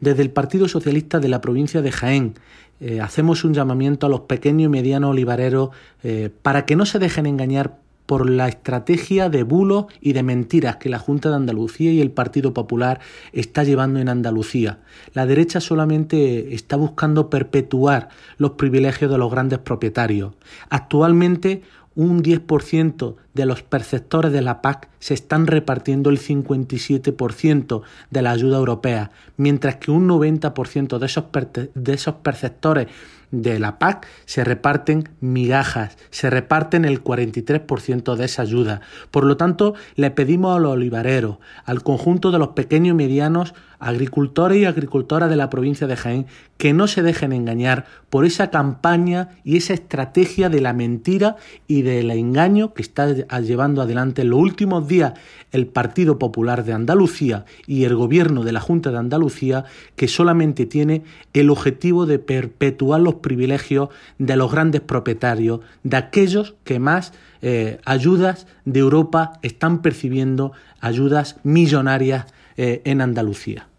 Desde el Partido Socialista de la provincia de Jaén hacemos un llamamiento a los pequeños y medianos olivareros para que no se dejen engañar por la estrategia de bulos y de mentiras que la Junta de Andalucía y el Partido Popular está llevando en Andalucía. La derecha solamente está buscando perpetuar los privilegios de los grandes propietarios. Actualmente, un 10% de los perceptores de la PAC se están repartiendo el 57% de la ayuda europea, mientras que un 90% de esos perceptores de la PAC se reparten migajas, se reparten el 43% de esa ayuda. Por lo tanto, le pedimos a los olivareros, al conjunto de los pequeños y medianos agricultores y agricultoras de la provincia de Jaén, que no se dejen engañar por esa campaña y esa estrategia de la mentira y del engaño que está llevando adelante en los últimos días el Partido Popular de Andalucía y el Gobierno de la Junta de Andalucía, que solamente tiene el objetivo de perpetuar los privilegios de los grandes propietarios, de aquellos que más ayudas de Europa están percibiendo, ayudas millonarias en Andalucía.